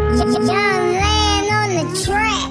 Young land on the track.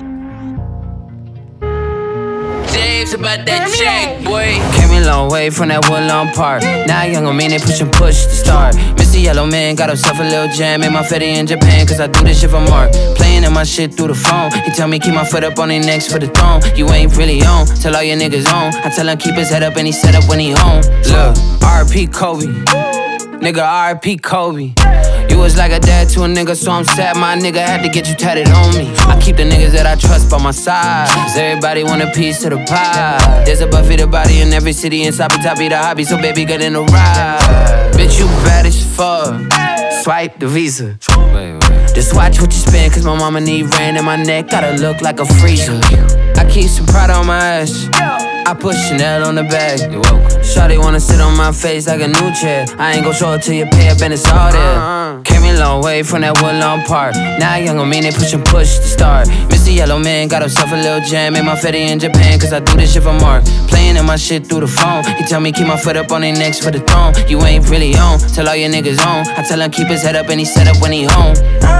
James about that check, boy. Came a long way from that Woodlawn Park. Now young on me, they push and push to start. Mr. Yellow Man got himself a little jam. Made my fetty in Japan, cause I do this shit for Mark. Playing in my shit through the phone. He tell me keep my foot up on their necks for the throne. You ain't really on, tell all your niggas on. I tell him keep his head up and he set up when he home. Look, R.P. Kobe. Nigga, R.P. Kobe. You was like a dad to a nigga, so I'm sad my nigga had to get you tatted on me. I keep the niggas that I trust by my side, cause everybody want a piece of the pie. There's a Buffy the body in every city, and Soppy Toppy the hobby, so baby get in the ride. Bitch, you bad as fuck. Swipe the visa. Just watch what you spend, cause my mama need rain in my neck, gotta look like a freezer. I keep some pride on my ass, I put Chanel on the bag. You're welcome. Shawty wanna sit on my face like a new chair. I ain't gon' show it till you pay up and it's all there. Came a long way from that Woodlawn Park. Now young on me, they push and push to start. Mr. Yellow Man got himself a little jam. Made my fetty in Japan, cause I do this shit for Mark. Playing in my shit through the phone. He tell me keep my foot up on their necks for the throne. You ain't really on, tell all your niggas on. I tell him keep his head up and he set up when he home.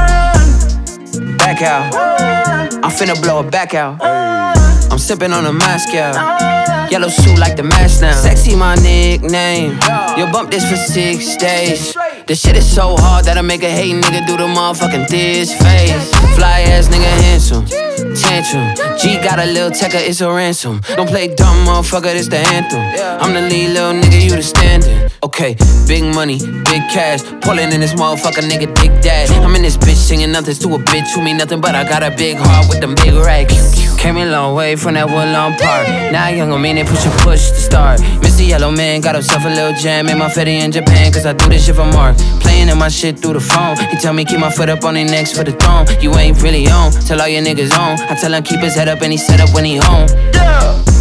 Back out, I'm finna blow it back out. I'm sipping on a Moscow. Yellow suit like the mask now. Sexy my nickname. You bump this for 6 days. This shit is so hard that I make a hate nigga do the motherfucking this face. Fly ass nigga handsome. Tantrum. G got a little tecker, it's a ransom. Don't play dumb motherfucker, this the anthem. I'm the lead little nigga, you the standing. Okay, big money, big cash. Pulling in this motherfucker nigga, dick dad. I'm in this bitch singing nothing to a bitch who mean nothing, but I got a big heart with them big racks. Came a long way from that Woodlawn Park. Now young on me, they push and push to start. Mr. Yellow Man got himself a little jam. Made my fetty in Japan, cause I do this shit for Mark. Playing in my shit through the phone. He tell me keep my foot up on their necks for the throne. You ain't really on, tell all your niggas on. I tell him keep his head up and he set up when he home.